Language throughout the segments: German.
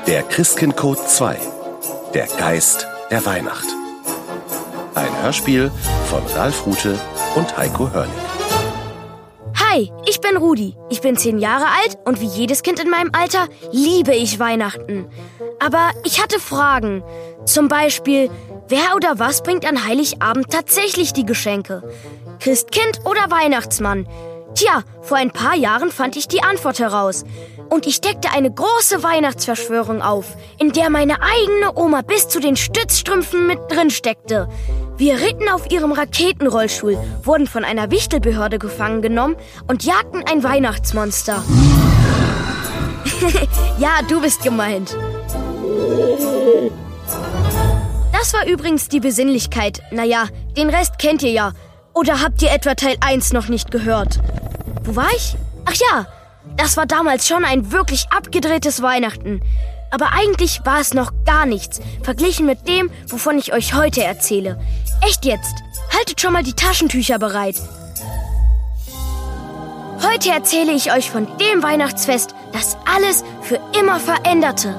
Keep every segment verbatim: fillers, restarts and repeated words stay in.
Der Christkindcode zwei. Der Geist der Weihnacht. Ein Hörspiel von Ralf Rute und Heiko Hörnig. Hi, ich bin Rudi. Ich bin zehn Jahre alt und wie jedes Kind in meinem Alter liebe ich Weihnachten. Aber ich hatte Fragen. Zum Beispiel, wer oder was bringt an Heiligabend tatsächlich die Geschenke? Christkind oder Weihnachtsmann? Tja, vor ein paar Jahren fand ich die Antwort heraus. Und ich deckte eine große Weihnachtsverschwörung auf, in der meine eigene Oma bis zu den Stützstrümpfen mit drin steckte. Wir ritten auf ihrem Raketenrollstuhl, wurden von einer Wichtelbehörde gefangen genommen und jagten ein Weihnachtsmonster. Ja, du bist gemeint. Das war übrigens die Besinnlichkeit. Naja, den Rest kennt ihr ja. Oder habt ihr etwa Teil eins noch nicht gehört? Wo war ich? Ach ja, das war damals schon ein wirklich abgedrehtes Weihnachten. Aber eigentlich war es noch gar nichts, verglichen mit dem, wovon ich euch heute erzähle. Echt jetzt, haltet schon mal die Taschentücher bereit. Heute erzähle ich euch von dem Weihnachtsfest, das alles für immer veränderte.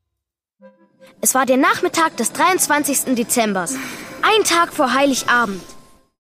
Es war der Nachmittag des dreiundzwanzigsten Dezember, ein Tag vor Heiligabend.